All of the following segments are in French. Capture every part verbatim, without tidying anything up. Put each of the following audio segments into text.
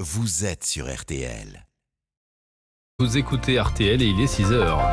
vous êtes sur R T L. Vous écoutez R T L et il est six heures.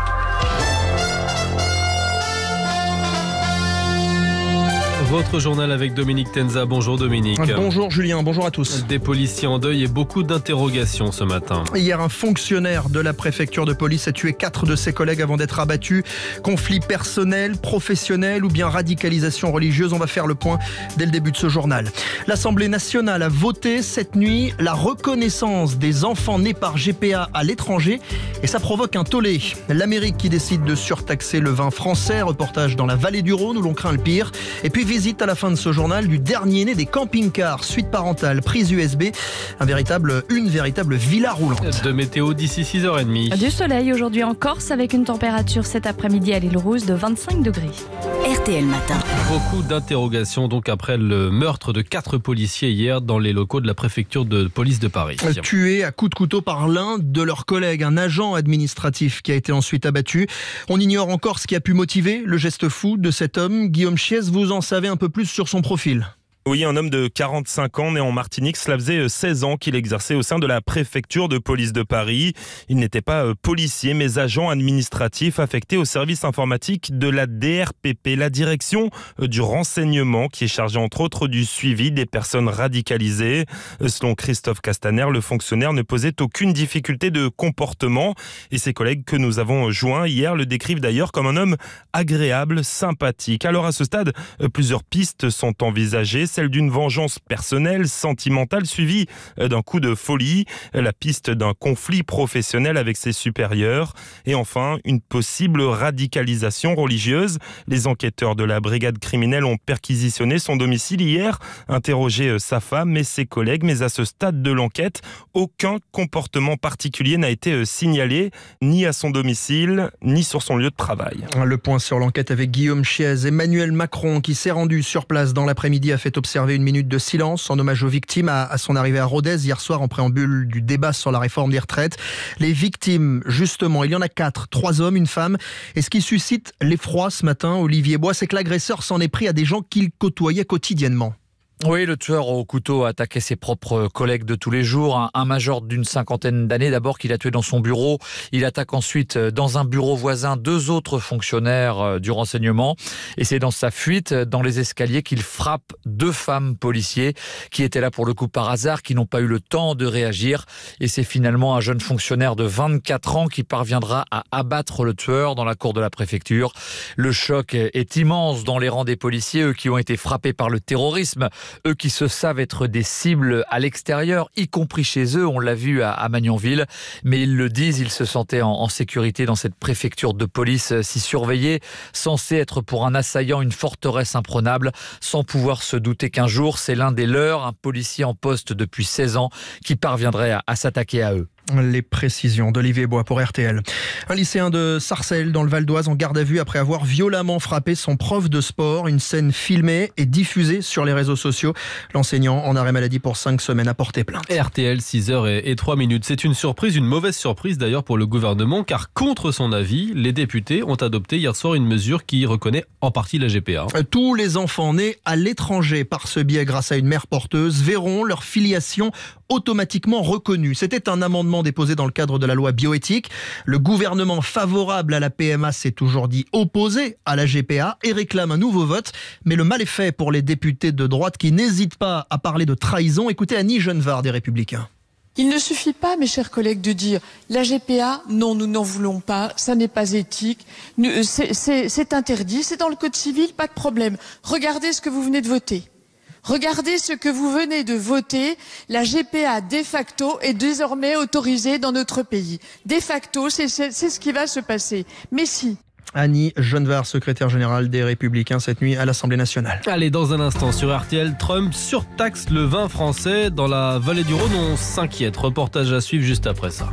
Votre journal avec Dominique Tenza. Bonjour Dominique. Bonjour Julien, bonjour à tous. Des policiers en deuil et beaucoup d'interrogations ce matin. Hier, un fonctionnaire de la préfecture de police a tué quatre de ses collègues avant d'être abattu. Conflit personnel, professionnel ou bien radicalisation religieuse, on va faire le point dès le début de ce journal. L'Assemblée nationale a voté cette nuit la reconnaissance des enfants nés par G P A à l'étranger et ça provoque un tollé. L'Amérique qui décide de surtaxer le vin français, reportage dans la vallée du Rhône où l'on craint le pire. Et puis visite à la fin de ce journal du dernier né des camping-cars, suite parentale, prise U S B, un véritable, une véritable villa roulante. De météo d'ici six heures trente. Du soleil aujourd'hui en Corse avec une température cet après-midi à l'île Rousse de vingt-cinq degrés. R T L Matin. Beaucoup d'interrogations donc après le meurtre de quatre policiers hier dans les locaux de la préfecture de police de Paris. Tués à coups de couteau par l'un de leurs collègues, un agent administratif qui a été ensuite abattu. On ignore encore ce qui a pu motiver le geste fou de cet homme. Guillaume Chiez, vous en savez un peu plus sur son profil. Oui, un homme de quarante-cinq ans né en Martinique. Cela faisait seize ans qu'il exerçait au sein de la préfecture de police de Paris. Il n'était pas policier, mais agent administratif affecté au service informatique de la D R P P, la direction du renseignement, qui est chargée entre autres du suivi des personnes radicalisées. Selon Christophe Castaner, le fonctionnaire ne posait aucune difficulté de comportement et ses collègues que nous avons joints hier le décrivent d'ailleurs comme un homme agréable, sympathique. Alors à ce stade, plusieurs pistes sont envisagées. Celle d'une vengeance personnelle, sentimentale, suivie d'un coup de folie, la piste d'un conflit professionnel avec ses supérieurs, et enfin une possible radicalisation religieuse. Les enquêteurs de la brigade criminelle ont perquisitionné son domicile hier, interrogé sa femme et ses collègues, mais à ce stade de l'enquête, aucun comportement particulier n'a été signalé, ni à son domicile, ni sur son lieu de travail. Le point sur l'enquête avec Guillaume Chiez. Emmanuel Macron, qui s'est rendu sur place dans l'après-midi, a fait observer une minute de silence en hommage aux victimes à, à son arrivée à Rodez hier soir en préambule du débat sur la réforme des retraites. Les victimes, justement, il y en a quatre, trois hommes, une femme. Et ce qui suscite l'effroi ce matin, Olivier Bois, c'est que l'agresseur s'en est pris à des gens qu'il côtoyait quotidiennement. Oui, le tueur au couteau a attaqué ses propres collègues de tous les jours. Un, un major d'une cinquantaine d'années d'abord qu'il a tué dans son bureau. Il attaque ensuite dans un bureau voisin deux autres fonctionnaires du renseignement. Et c'est dans sa fuite, dans les escaliers, qu'il frappe deux femmes policiers qui étaient là pour le coup par hasard, qui n'ont pas eu le temps de réagir. Et c'est finalement un jeune fonctionnaire de vingt-quatre ans qui parviendra à abattre le tueur dans la cour de la préfecture. Le choc est immense dans les rangs des policiers, eux qui ont été frappés par le terrorisme. Eux qui se savent être des cibles à l'extérieur, y compris chez eux, on l'a vu à, à Magnanville, mais ils le disent, ils se sentaient en, en sécurité dans cette préfecture de police si surveillée, censée être pour un assaillant une forteresse imprenable, sans pouvoir se douter qu'un jour, c'est l'un des leurs, un policier en poste depuis seize ans, qui parviendrait à, à s'attaquer à eux. Les précisions d'Olivier Bois pour R T L. Un lycéen de Sarcelles dans le Val d'Oise en garde à vue après avoir violemment frappé son prof de sport. Une scène filmée et diffusée sur les réseaux sociaux. L'enseignant en arrêt maladie pour cinq semaines a porté plainte. R T L, six heures trois minutes. C'est une surprise, une mauvaise surprise d'ailleurs pour le gouvernement, car contre son avis, les députés ont adopté hier soir une mesure qui reconnaît en partie la G P A. Tous les enfants nés à l'étranger par ce biais grâce à une mère porteuse verront leur filiation automatiquement reconnue. C'était un amendement déposé dans le cadre de la loi bioéthique. Le gouvernement favorable à la P M A s'est toujours dit opposé à la G P A et réclame un nouveau vote. Mais le mal est fait pour les députés de droite qui n'hésitent pas à parler de trahison. Écoutez Annie Genevard des Républicains. Il ne suffit pas, mes chers collègues, de dire la G P A, non, nous n'en voulons pas, ça n'est pas éthique, c'est, c'est, c'est interdit, c'est dans le code civil, pas de problème. Regardez ce que vous venez de voter. Regardez ce que vous venez de voter. La G P A de facto est désormais autorisée dans notre pays. De facto, c'est, c'est, c'est ce qui va se passer. Mais si. Annie Genevard, secrétaire générale des Républicains cette nuit à l'Assemblée nationale. Allez, dans un instant sur R T L, Trump surtaxe le vin français. Dans la vallée du Rhône, on s'inquiète. Reportage à suivre juste après ça.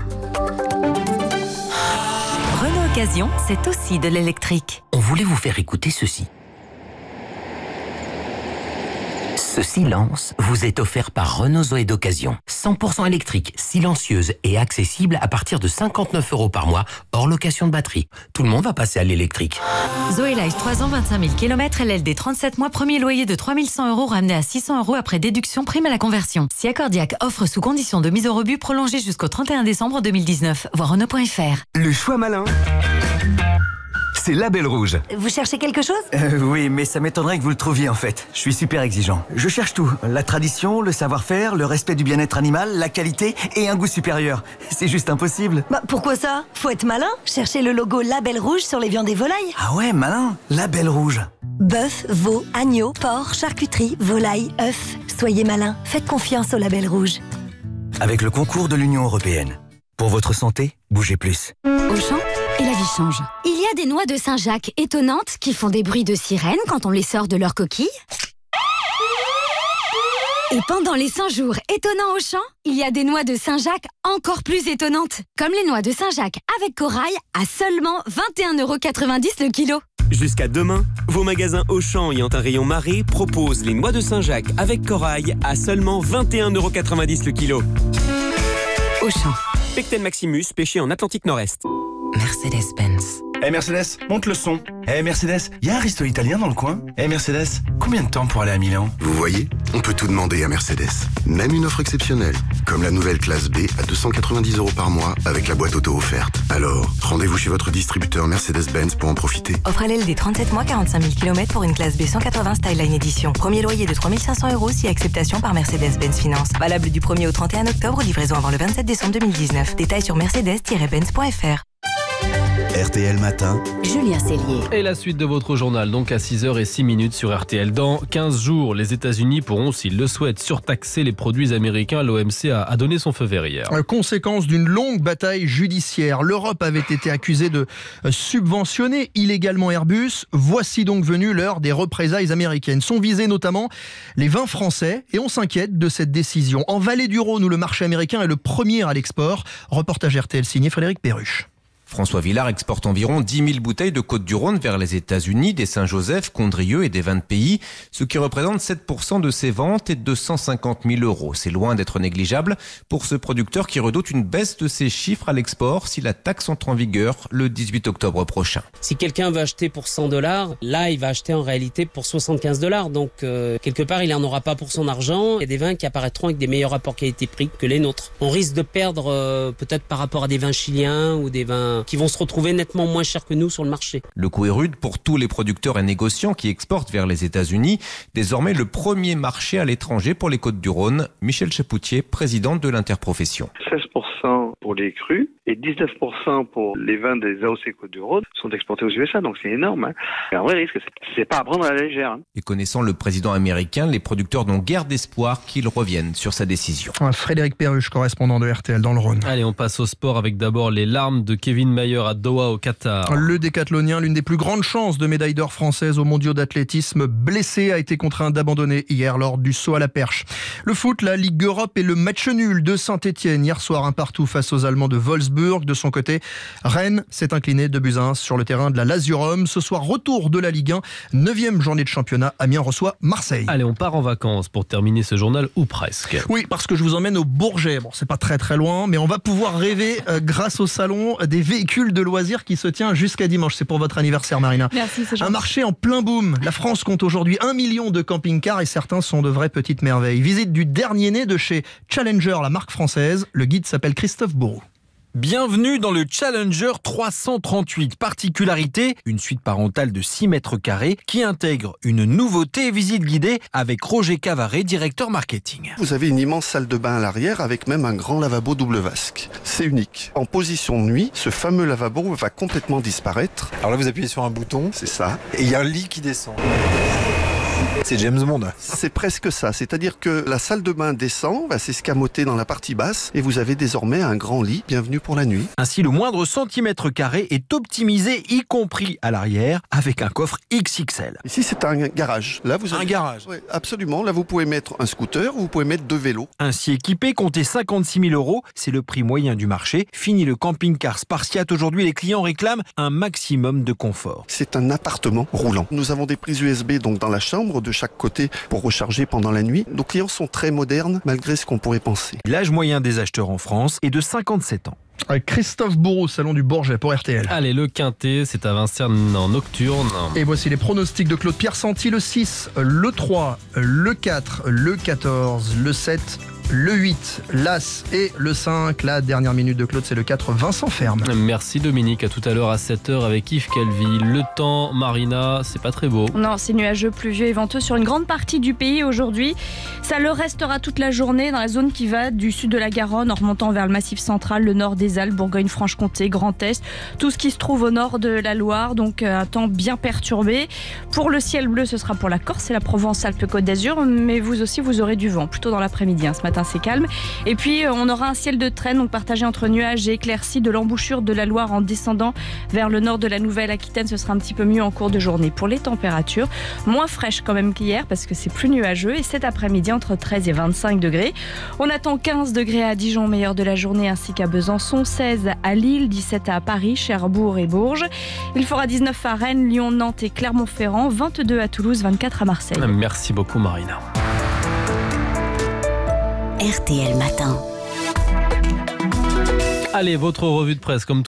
Renault Occasion, c'est aussi de l'électrique. On voulait vous faire écouter ceci. Ce silence vous est offert par Renault Zoé d'occasion. cent pour cent électrique, silencieuse et accessible à partir de cinquante-neuf euros par mois, hors location de batterie. Tout le monde va passer à l'électrique. Zoé Life, trois ans, vingt-cinq mille kilomètres, L L D trente-sept mois, premier loyer de trois mille cent euros ramené à six cents euros après déduction prime à la conversion. Si Accordiac offre sous condition de mise au rebut prolongée jusqu'au trente et un décembre deux mille dix-neuf. Voir Renault point F R. Le choix malin, c'est Label Rouge. Vous cherchez quelque chose ? euh, Oui, mais ça m'étonnerait que vous le trouviez en fait. Je suis super exigeant. Je cherche tout. La tradition, le savoir-faire, le respect du bien-être animal, la qualité et un goût supérieur. C'est juste impossible. Bah pourquoi ça ? Faut être malin. Cherchez le logo Label Rouge sur les viandes et volailles. Ah ouais, malin. Label Rouge. Bœuf, veau, agneau, porc, charcuterie, volaille, œufs. Soyez malin. Faites confiance au Label Rouge. Avec le concours de l'Union Européenne. Pour votre santé, bougez plus. Auchan, et la vie change. Il y a des noix de Saint-Jacques étonnantes qui font des bruits de sirène quand on les sort de leur coquille. Et pendant les cent jours étonnants Auchan, il y a des noix de Saint-Jacques encore plus étonnantes. Comme les noix de Saint-Jacques avec corail à seulement vingt et un euros quatre-vingt-dix le kilo. Jusqu'à demain, vos magasins Auchan ayant un rayon marée proposent les noix de Saint-Jacques avec corail à seulement vingt et un euros quatre-vingt-dix le kilo. Auchan. Pecten Maximus, pêché en Atlantique Nord-Est. Mercedes-Benz. Eh hey Mercedes, monte le son. Eh hey Mercedes, y a un resto italien dans le coin? Eh hey Mercedes, combien de temps pour aller à Milan? Vous voyez, on peut tout demander à Mercedes. Même une offre exceptionnelle, comme la nouvelle classe B à deux cent quatre-vingt-dix euros par mois avec la boîte auto offerte. Alors, rendez-vous chez votre distributeur Mercedes-Benz pour en profiter. Offre L L D trente-sept mois, quarante-cinq mille kilomètres pour une classe B cent quatre-vingts Styline Edition. Premier loyer de trois mille cinq cents euros si acceptation par Mercedes-Benz Finance. Valable du premier au trente et un octobre, livraison avant le vingt-sept décembre deux mille dix-neuf. Détails sur mercedes tiret benz point F R. R T L Matin, Julien Cellier. Et la suite de votre journal, donc à six heures six sur R T L. Dans quinze jours, les États-Unis pourront, s'ils le souhaitent, surtaxer les produits américains. L'O M C a, a donné son feu vert hier. Conséquence d'une longue bataille judiciaire. L'Europe avait été accusée de subventionner illégalement Airbus. Voici donc venue l'heure des représailles américaines. Sont visés notamment les vins français et on s'inquiète de cette décision. En Vallée du Rhône, où le marché américain est le premier à l'export. Reportage R T L signé Frédéric Perruche. François Villard exporte environ dix mille bouteilles de Côtes-du-Rhône vers les États-Unis, des Saint-Joseph, Condrieu et des vins de pays, ce qui représente sept pour cent de ses ventes et deux cent cinquante mille euros. C'est loin d'être négligeable pour ce producteur qui redoute une baisse de ses chiffres à l'export si la taxe entre en vigueur le dix-huit octobre prochain. Si quelqu'un veut acheter pour cent dollars, là il va acheter en réalité pour soixante-quinze dollars. Donc euh, quelque part il n'en aura pas pour son argent. Il y a des vins qui apparaîtront avec des meilleurs rapports qualité-prix que les nôtres. On risque de perdre euh, peut-être par rapport à des vins chiliens ou des vins qui vont se retrouver nettement moins chers que nous sur le marché. Le coup est rude pour tous les producteurs et négociants qui exportent vers les États-Unis. Désormais, le premier marché à l'étranger pour les Côtes-du-Rhône. Michel Chapoutier, président de l'interprofession. seize pour cent pour les crus et dix-neuf pour cent pour les vins des A O C Côtes-du-Rhône sont exportés aux U S A, donc c'est énorme. Hein. Et un vrai risque, c'est pas à prendre à la légère. Hein. Et connaissant le président américain, les producteurs n'ont guère d'espoir qu'il revienne sur sa décision. Frédéric Perruche, correspondant de R T L dans le Rhône. Allez, on passe au sport avec d'abord les larmes de Kevin Mayer à Doha au Qatar. Le décathlonien, l'une des plus grandes chances de médaille d'or française aux mondiaux d'athlétisme, blessé, a été contraint d'abandonner hier lors du saut à la perche. Le foot, la Ligue Europe et le match nul de Saint-Etienne hier soir, un partout face aux Allemands de Wolfsburg. De son côté, Rennes s'est incliné deux buts à un sur le terrain de la Lazio Rome. Ce soir, retour de la Ligue un, neuvième journée de championnat. Amiens reçoit Marseille. Allez, on part en vacances pour terminer ce journal, ou presque. Oui, parce que je vous emmène au Bourget. Bon, c'est pas très très loin, mais on va pouvoir rêver euh, grâce au salon des véhicules de loisirs qui se tient jusqu'à dimanche. C'est pour votre anniversaire, Marina. Merci, c'est gentil. Un marché en plein boom. La France compte aujourd'hui un million de camping-cars et certains sont de vraies petites merveilles. Visite du dernier né de chez Challenger, la marque française. Le guide s'appelle Christophe Bourreau. Bienvenue dans le Challenger trois cent trente-huit. Particularité, une suite parentale de six mètres carrés qui intègre une nouveauté visite guidée avec Roger Cavaret, directeur marketing. Vous avez une immense salle de bain à l'arrière avec même un grand lavabo double vasque. C'est unique. En position nuit, ce fameux lavabo va complètement disparaître. Alors là, vous appuyez sur un bouton. C'est ça. Et il y a un lit qui descend. C'est James Bond. C'est presque ça. C'est-à-dire que la salle de bain descend, va s'escamoter dans la partie basse et vous avez désormais un grand lit. Bienvenue pour la nuit. Ainsi, le moindre centimètre carré est optimisé, y compris à l'arrière, avec un coffre X X L. Ici, c'est un garage. Là, vous avez... Un garage. Oui, absolument. Là, vous pouvez mettre un scooter, vous pouvez mettre deux vélos. Ainsi équipé, comptez cinquante-six mille euros. C'est le prix moyen du marché. Fini le camping-car spartiate. Aujourd'hui, les clients réclament un maximum de confort. C'est un appartement roulant. Nous avons des prises U S B donc dans la chambre. chambre de chaque côté pour recharger pendant la nuit. Nos clients sont très modernes malgré ce qu'on pourrait penser. L'âge moyen des acheteurs en France est de cinquante-sept ans. Christophe Bourreau, salon du Bourget pour R T L. Allez, le Quintet, c'est à Vincennes en nocturne. Et voici les pronostics de Claude Pierre Santi, le six, le trois, le quatre, le quatorze, le sept, le huit, l'As et le cinq. La dernière minute de Claude, c'est le quatre, Vincent Ferme. Merci Dominique, à tout à l'heure à sept heures avec Yves Calvi. Le temps, Marina, c'est pas très beau. Non, c'est nuageux, pluvieux et venteux sur une grande partie du pays aujourd'hui. Ça le restera toute la journée dans la zone qui va du sud de la Garonne en remontant vers le Massif central, le nord des Alpes, Bourgogne-Franche-Comté, Grand Est, tout ce qui se trouve au nord de la Loire, donc un temps bien perturbé. Pour le ciel bleu, ce sera pour la Corse et la Provence-Alpes-Côte d'Azur, mais vous aussi, vous aurez du vent, plutôt dans l'après-midi. Hein. Ce matin, c'est calme. Et puis, on aura un ciel de traîne, donc partagé entre nuages et éclaircies de l'embouchure de la Loire en descendant vers le nord de la Nouvelle-Aquitaine. Ce sera un petit peu mieux en cours de journée. Pour les températures, moins fraîches quand même qu'hier parce que c'est plus nuageux. Et cet après-midi, entre treize et vingt-cinq degrés. On attend quinze degrés à Dijon, meilleur de la journée, ainsi qu'à Besançon, seize à Lille, dix-sept à Paris, Cherbourg et Bourges. Il fera dix-neuf à Rennes, Lyon, Nantes et Clermont-Ferrand, vingt-deux à Toulouse, vingt-quatre à Marseille. Merci beaucoup Marina. R T L Matin. Allez, votre revue de presse comme